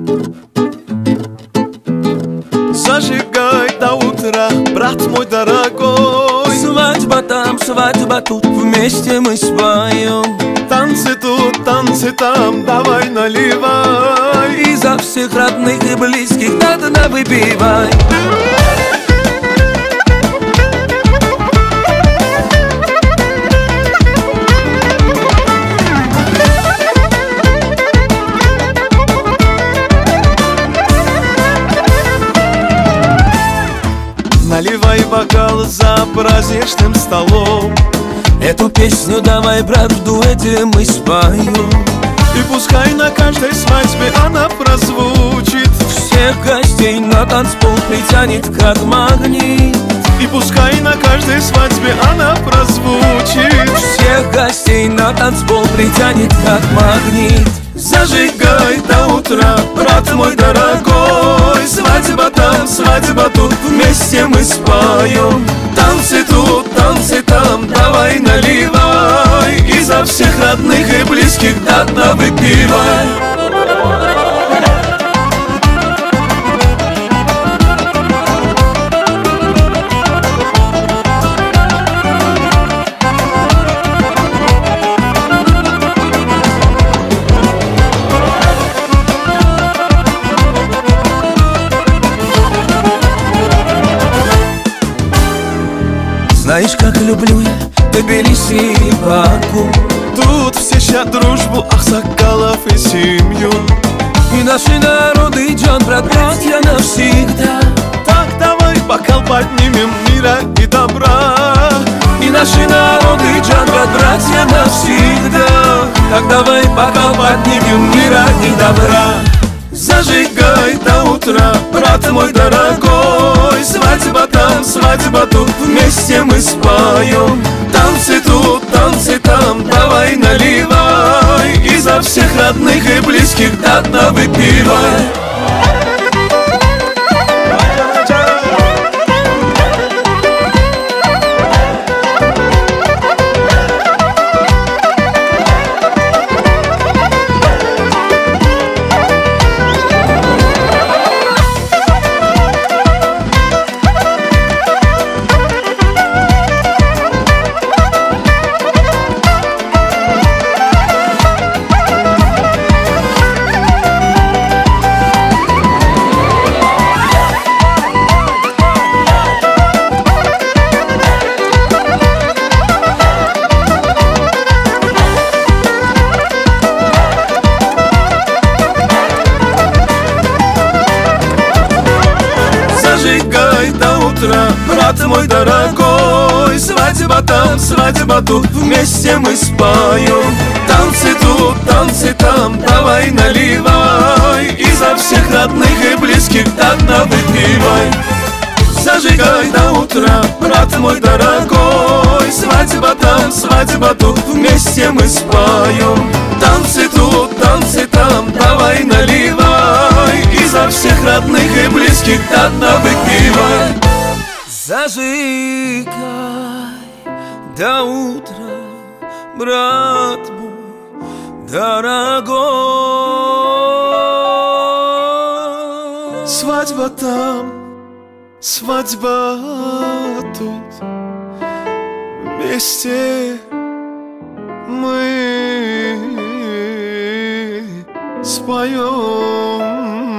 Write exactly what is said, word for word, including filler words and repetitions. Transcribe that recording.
Зажигай до утра, брат мой дорогой. Свадьба там, свадьба тут, вместе мы споем. Танцы тут, танцы там, давай наливай. И за всех родных и близких до дна выпивай. Наливай бокал за праздничным столом. Эту песню давай, брат, в дуэте мы споем. И пускай на каждой свадьбе она прозвучит. Всех гостей на танцпол притянет как магнит. И пускай на каждой свадьбе она прозвучит. Всех гостей на танцпол притянет как магнит. Зажигай до утра, брат мой дорогой. Свадьба там, свадьба тут, вместе мы споем. Танцы тут, танцы там, давай наливай. И за всех родных и близких до дна выпивай. Знаешь, как люблю я Тбилиси и Баку. Тут все щадят дружбу Аксакалов и семью. И наши народы, Джан, брат, братья навсегда. Так давай бокал поднимем мира и добра. И наши народы, Джан, брат, братья навсегда. Так давай бокал поднимем мира и добра. Зажигай до утра, брат мой дорогой. Свадьба там, свадьба тут, вместе мы споем. Танцы тут, танцы там, давай наливай. И за всех родных и близких до дна выпивай. Зажигай до утра, брат мой дорогой. Свадьба там, свадьба тут, вместе мы споем. Танцы тут, танцы там, давай наливай. И за всех родных и близких до дна выпивай. Зажигай до утра, брат мой дорогой. Свадьба там, свадьба тут, вместе мы споем. Танцы тут, танцы там, давай наливай. И за всех родных и близких до дна выпивай. Зажигай до утра, брат мой дорогой. Свадьба там, свадьба тут, вместе мы споем.